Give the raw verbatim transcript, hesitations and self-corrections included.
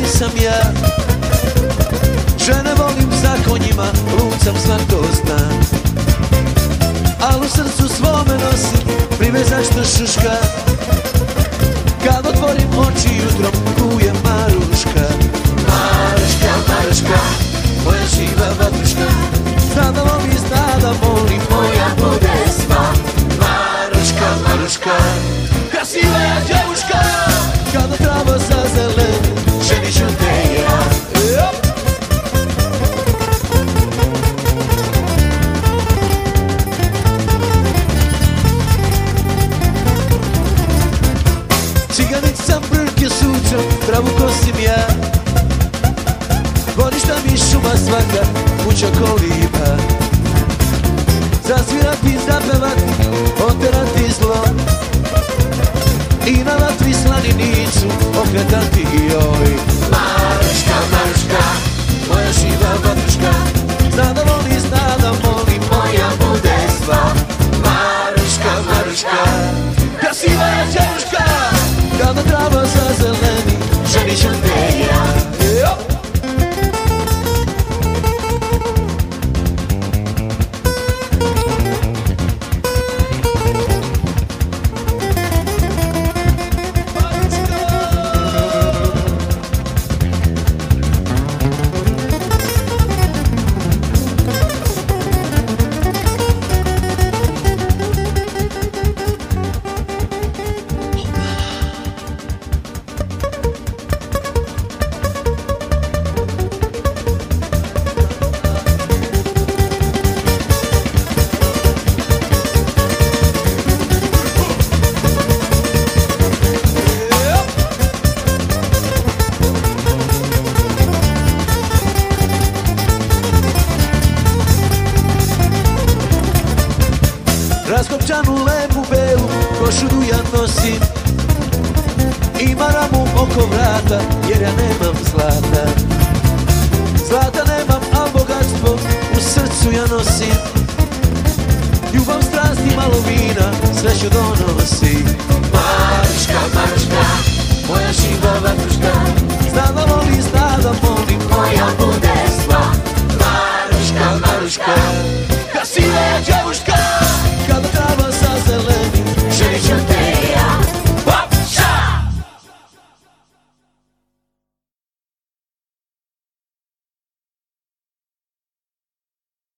sam ja. Žene volim za konjima, lucam svako zna. Al u srcu svome nosim privezać što šuška. Kad otvorim oči jutrom kuje Maruška. Maruška, Maruška, moja živa vatruška. Zna da voli, zna da voli, moja bude sva. Maruška, Maruška, krasiva je djevuška. Kada trava zazeleni, ženit ću te ja. Ciganica brke sučom, travu kosim ja. Godišta mi šuma svaka, kuća koliba. Zasvirati, zapevati, oterati zlo. I na vatri slaninicu okretati joj. Maruška, Maruška, moja živa vatruška. Zna da voli, zna da voli, moja bude sva. Maruška, Maruška, krasiva je djevuška. Kada trava zazeleni, ženit ću te ja. Raskopčanu lepu belu košulju ja nosim. I maramu oko vrata jer ja nemam zlata. Zlata nemam, a bogatstvo u srcu ja nosim. Ljubav, strast i malo vina sreću donosi. Maruška, Maruška, moja živa vatruška. Zna da voli, zna da voli, moja bude sva. Maruška, Maruška, krasiva je djevuška.